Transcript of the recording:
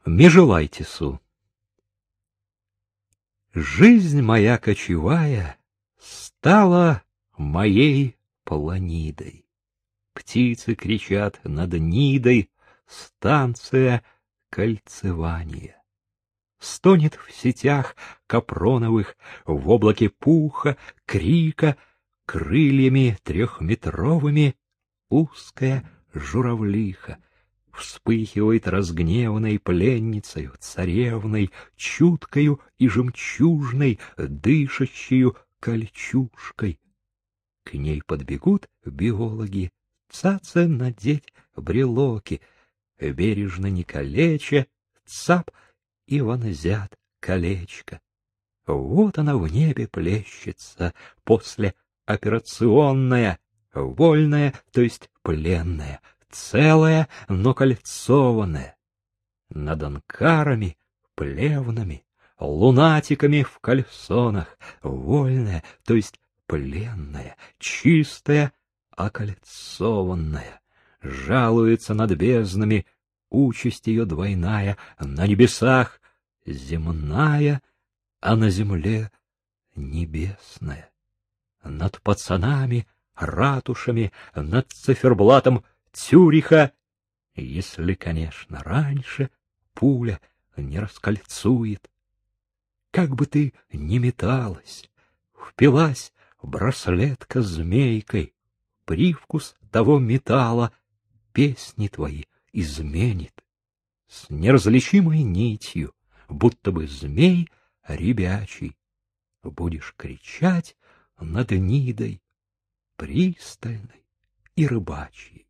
Межелайтису. Жизнь моя кочевая стала моей планидой. Птицы кричат над Нидой, станция кольцевания. Стонет в сетях капроновых, в облаке пуха, крика, крыльями трехметровыми узкая журавлиха. Вспыхивает разгневанной пленницею, царевной, чуткою и жемчужной, дышащую кольчужкой. К ней подбегут биологи, цаца надеть брелоки, бережно не калеча, цап и вонзят колечко. Вот она в небе плещется, после операционная, вольная, то есть пленная, целая, но кольцованная. Над анкарами, плевнами, лунатиками в кальсонах, вольная, то есть пленная, чистая, окольцованная. Жалуется над безднами, участь ее двойная, на небесах земная, а на земле небесная. Над пацанами, ратушами, над циферблатом Цюриха, если, конечно, раньше пуля не раскольцует. Как бы ты ни металась, впилась браслетка змейкой, привкус того металла песни твои изменит. С неразличимой нитью, будто бы змей ребячий, будешь кричать над Нидой, пристальной и рыбачьей.